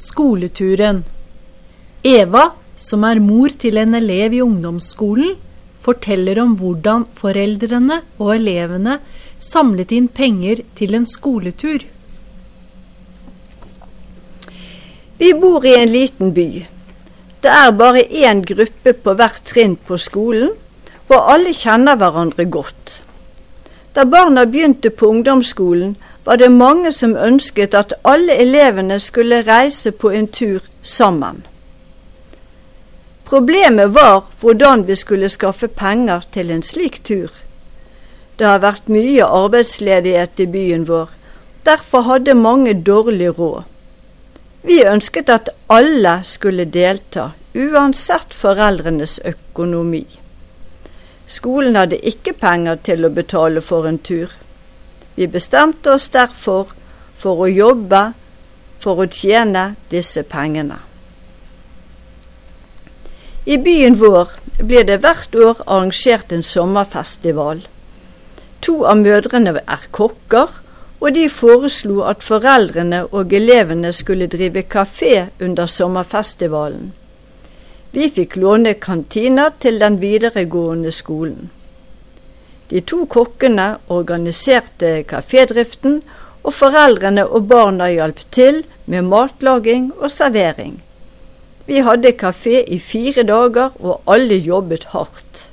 Skoleturen. Eva, som mor til en elev i ungdomsskolen, forteller om hvordan foreldrene og elevene samlet inn penger til en skoletur. Vi bor i en liten by. Det bare en gruppe på hvert trinn på skolen, og alle kjenner hverandre godt. Da barna begynte på ungdomsskolen, var det mange som ønsket at alle elevene skulle reise på en tur sammen. Problemet var hvordan vi skulle skaffe penger til en slik tur. Det har vært mye arbeidsledighet i byen vår, derfor hadde mange dårlig råd. Vi ønsket at alle skulle delta, uansett foreldrenes økonomi. Skolen hadde ikke penger til å betale for en tur. Vi bestemte oss derfor for å jobbe, for å tjene disse pengene. I byen vår blir det hvert år arrangert en sommerfestival. 2 av mødrene kokker, og de foreslo at foreldrene og elevene skulle drive kafé under sommerfestivalen. Vi fikk låne kantiner til den videregående skolen. De 2 kokkene organiserte kafédriften, og foreldrene og barna hjalp til med matlaging og servering. Vi hadde kafé i 4 dager, og alle jobbet hardt.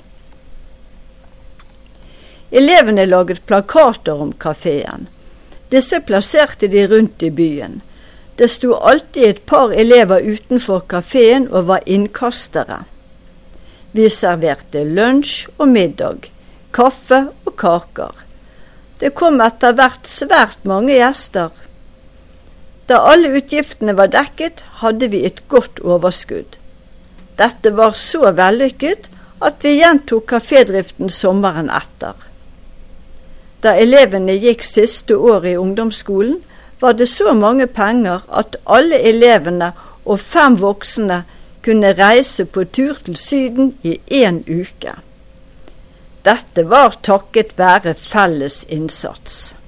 Elevene laget plakater om kaféen. Disse plasserte de rundt i byen. Det sto alltid et par elever utenfor kaféen og var innkastere. Vi serverte lunsj og middag, kaffe og kaker. Det kom etter hvert svært mange gjester. Da alle utgiftene var dekket, hadde vi et godt overskudd. Dette var så vellykket at vi gjentok kafédriften sommeren etter. Da elevene gikk siste år i ungdomsskolen, var det så mange penger at alle elevene og 5 voksne kunne reise på tur til Syden i 1 uke. Dette var takket være felles innsats.